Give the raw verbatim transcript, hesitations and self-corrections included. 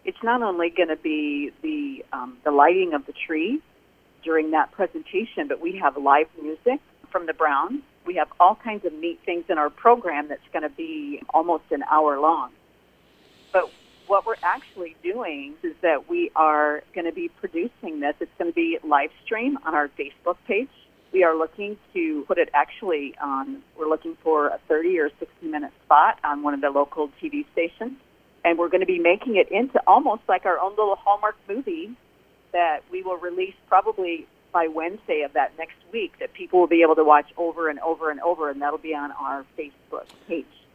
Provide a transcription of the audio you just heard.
it's not only going to be the um, the lighting of the tree during that presentation, but we have live music from the Browns. We have all kinds of neat things in our program that's going to be almost an hour long. But what we're actually doing is that we are going to be producing this. It's going to be live stream on our Facebook page. We are looking to put it actually on, we're looking for a thirty or sixty minute spot on one of the local T V stations. And we're going to be making it into almost like our own little Hallmark movie that we will release probably by Wednesday of that next week that people will be able to watch over and over and over, and that'll be on our Facebook page.